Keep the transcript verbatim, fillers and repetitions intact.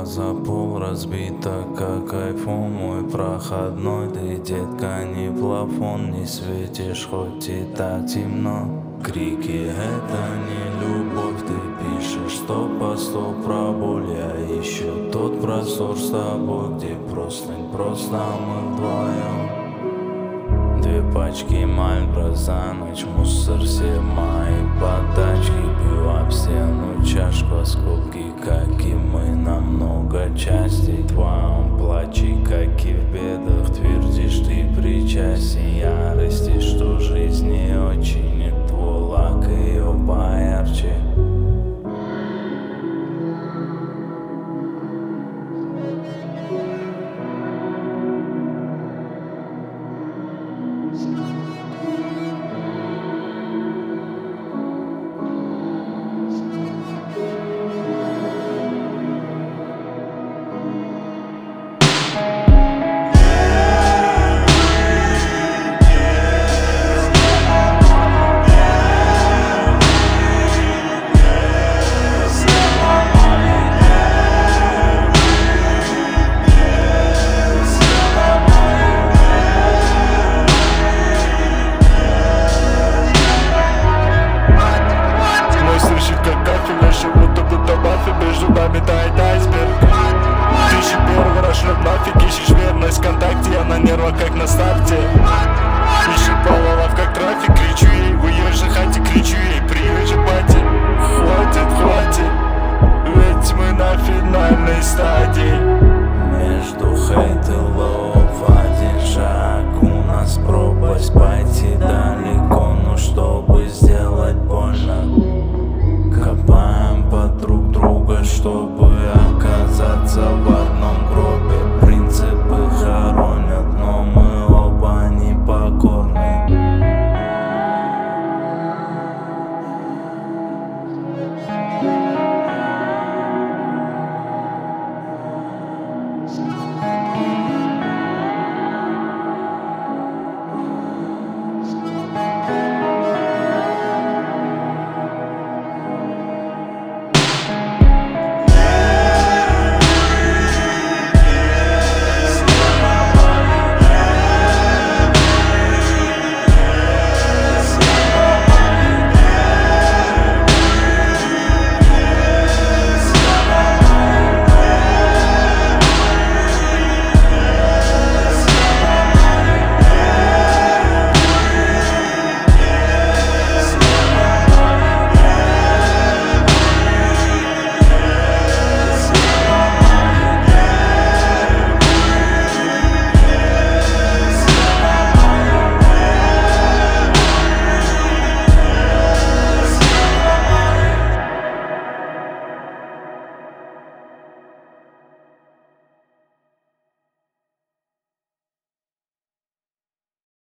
глаза пол разбита, как айфон мой проходной. Ты, детка, не плафон, не светишь, хоть и так темно. Крики — это не любовь, ты пишешь сто постов про боль. Я ищу тот простор с тобой, где простынь, просто мы вдвоем. Две пачки Мальборо за ночь, мусор, все мои подачки. Бью об стену чашку, осколки, как и мы, на много частей. В твоем плаче, как и в бедах, твердишь ты причастен ярости, что жизнь не очень, и твой лак ее поярче. Между нами тает айсберг. Тысячи первый раз вновь ищешь верность ВКонтакте. Я на нервах, как на старте.